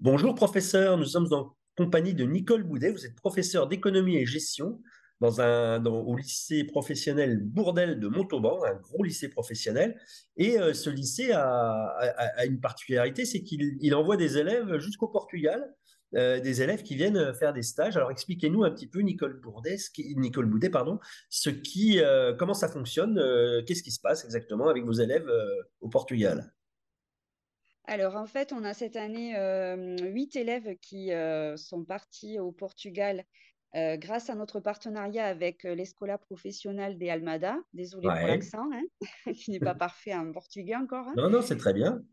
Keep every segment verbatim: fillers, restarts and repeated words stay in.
Bonjour professeur, nous sommes en compagnie de Nicole Boudet. Vous êtes professeur d'économie et gestion dans un, dans- au lycée professionnel Bourdelle de Montauban, un gros lycée professionnel. Et euh, ce lycée a, a- a une particularité, c'est qu'il il envoie des élèves jusqu'au Portugal, euh, des élèves qui viennent faire des stages. Alors expliquez-nous un petit peu, Nicole Boudet, ce qui- Nicole Boudet, pardon, ce qui, euh, comment ça fonctionne, euh, qu'est-ce qui se passe exactement avec vos élèves euh, au Portugal? Alors en fait, on a cette année euh, huit élèves qui euh, sont partis au Portugal euh, grâce à notre partenariat avec euh, l'Escola Professional de Almada. Désolée pour Ouais. l'accent, hein, qui n'est pas parfait en portugais encore, hein. Non, non, c'est très bien.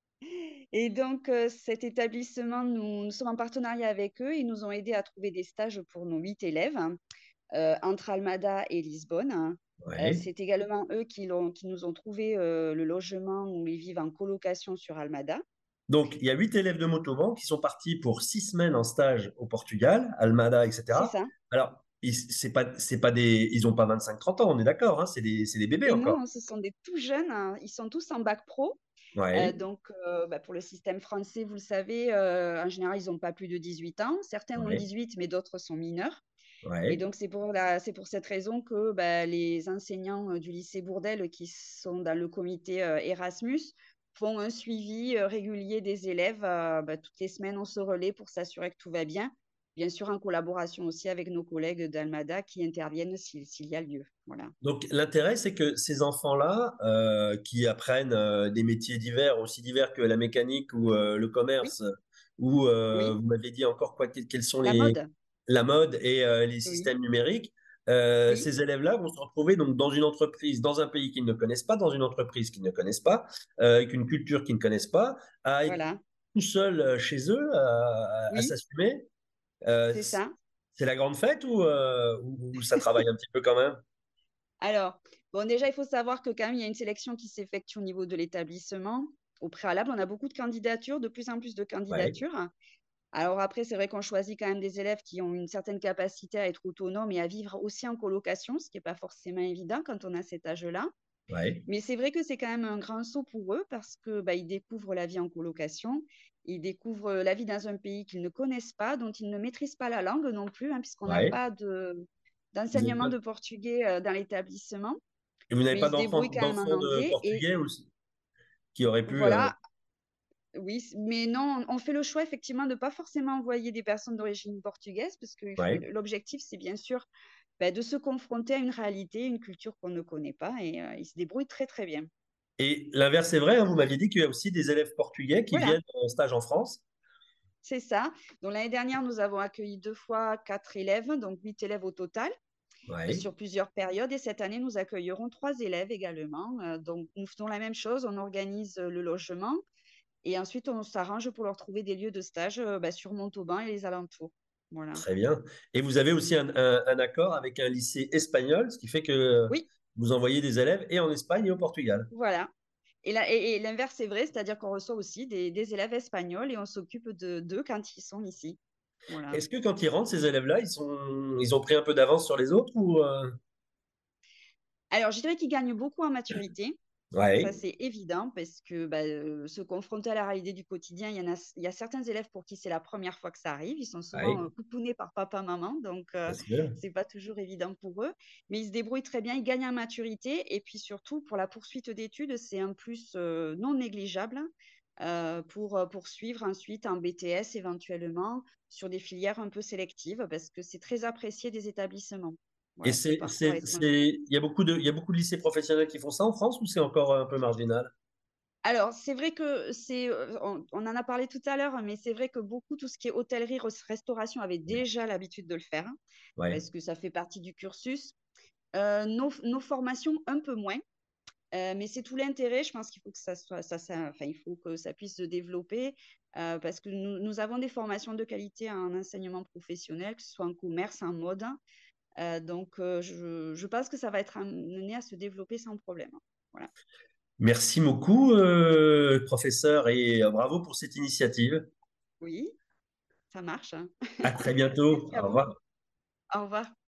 Et donc euh, cet établissement, nous, nous sommes en partenariat avec eux. Ils nous ont aidés à trouver des stages pour nos huit élèves hein, euh, entre Almada et Lisbonne. Euh, Ouais. c'est également eux qui, l'ont- qui nous ont trouvé euh, le logement où ils vivent en colocation sur Almada. Donc, il y a huit élèves de Montauban qui sont partis pour six semaines en stage au Portugal, Almada, C'est et cetera. ça. Alors, ils, c'est pas, c'est pas des, ils ont pas vingt-cinq trente ans, on est d'accord, hein, c'est des, c'est des bébés Et encore. non, ce sont des tout jeunes, hein. Ils sont tous en bac pro. Euh, Ouais, donc, euh, bah, pour le système français, vous le savez, euh, en général, ils n'ont pas plus de dix-huit ans. Certains ont ouais, dix-huit, mais d'autres sont mineurs. Et ouais. donc, c'est pour la, c'est pour cette raison que bah, les enseignants euh, du lycée Bourdelle qui sont dans le comité euh, Erasmus font un suivi euh, régulier des élèves. Euh, bah, toutes les semaines, on se relaie pour s'assurer que tout va bien. Bien sûr, en collaboration aussi avec nos collègues d'Almada qui interviennent s'il s'il y a lieu. Voilà. Donc, l'intérêt, c'est que ces enfants-là, euh, qui apprennent euh, des métiers divers, aussi divers que la mécanique ou euh, le Oui, commerce, ou euh, oui, vous m'avez dit encore quoi, quels quels sont la les, mode. la mode et euh, les Oui, systèmes numériques. Euh, oui, ces élèves-là vont se retrouver donc dans une entreprise, dans un pays qu'ils ne connaissent pas, dans une entreprise qu'ils ne connaissent pas, euh, avec une culture qu'ils ne connaissent pas, à être voilà. tout seuls euh, chez eux, à, à Oui, s'assumer. Euh, c'est ça. c'est la grande fête ou, euh, ou ou ça travaille un petit peu quand même? Alors, bon, déjà, il faut savoir que quand même, il y a une sélection qui s'effectue au niveau de l'établissement. Au préalable, on a beaucoup de candidatures, de plus en plus de Ouais, candidatures. Alors après, c'est vrai qu'on choisit quand même des élèves qui ont une certaine capacité à être autonomes et à vivre aussi en colocation, ce qui n'est pas forcément évident quand on a cet âge-là. ouais, Mais c'est vrai que c'est quand même un grand saut pour eux parce que bah, ils découvrent la vie en colocation, ils découvrent la vie dans un pays qu'ils ne connaissent pas, dont ils ne maîtrisent pas la langue non plus, hein, puisqu'on n'a ouais. pas de Vous êtes d'enseignement pas- de portugais euh, dans l'établissement, Et vous n'avez mais pas ils se d'enfants débrouillent quand même en d'enfants de anglais. Et portugais aussi qui auraient pu. euh, voilà, oui, c- mais non, on fait le choix effectivement de ne pas forcément envoyer des personnes d'origine portugaise, parce que il faut- Ouais. l'objectif, c'est bien sûr bah, de se confronter à une réalité, une culture qu'on ne connaît pas, et euh, ils se débrouillent très très bien. Et l'inverse est vrai, hein, vous m'aviez dit qu'il y a aussi des élèves portugais qui Voilà. viennent en stage en France. C'est ça. Donc l'année dernière, nous avons accueilli deux fois quatre élèves, donc huit élèves au total, euh, Ouais. sur plusieurs périodes. Et cette année, nous accueillerons trois élèves également. Euh, donc nous faisons la même chose, on organise euh, le logement et ensuite on s'arrange pour leur trouver des lieux de stage euh, bah, sur Montauban et les alentours. Voilà. Très bien. Et vous avez aussi un, un- un accord avec un lycée espagnol, ce qui fait que Oui, vous envoyez des élèves et en Espagne et au Portugal. voilà. Et là, et, et l'inverse est vrai, c'est-à-dire qu'on reçoit aussi des, des élèves espagnols et on s'occupe de d'eux quand ils sont ici. Voilà. Est-ce que quand ils rentrent, ces élèves-là, ils sont, ils ont pris un peu d'avance sur les autres ou euh, Alors, je dirais qu'ils gagnent beaucoup en maturité. Ça, Ouais, c'est évident parce que bah, euh, se confronter à la réalité du quotidien, il y en a, il y a certains élèves pour qui c'est la première fois que ça arrive. Ils sont souvent ouais, euh, coupounés par papa, maman, donc bien euh, sûr. c'est pas toujours évident pour eux. Mais ils se débrouillent très bien, ils gagnent en maturité. Et puis surtout, pour la poursuite d'études, c'est un plus euh, non négligeable euh, pour euh, poursuivre ensuite en B T S éventuellement sur des filières un peu sélectives parce que c'est très apprécié des établissements. Et Voilà, ce c'est, parcours c'est, étranger. c'est, il y a beaucoup de, il y a beaucoup de lycées professionnels qui font ça en France ou c'est encore un peu marginal? Alors, c'est vrai que c'est, euh, on, on en a parlé tout à l'heure, mais c'est vrai que beaucoup, tout ce qui est hôtellerie, res- restauration, avait Ouais, déjà l'habitude de le faire, hein, ouais, parce que ça fait partie du cursus. Euh, nos, nos formations, un peu moins, euh, mais c'est tout l'intérêt. Je pense qu'il faut que ça soit, ça, ça- enfin, il faut que ça puisse se développer, euh, parce que nous, nous avons des formations de qualité en enseignement professionnel, que ce soit en commerce, en mode. Euh, donc, euh, je, je pense que ça va être amené à se développer sans problème, hein. Voilà. merci beaucoup, euh, professeur, et euh, bravo pour cette initiative. Oui, ça marche, hein. À très bientôt. Merci à Au vous. revoir. Au revoir.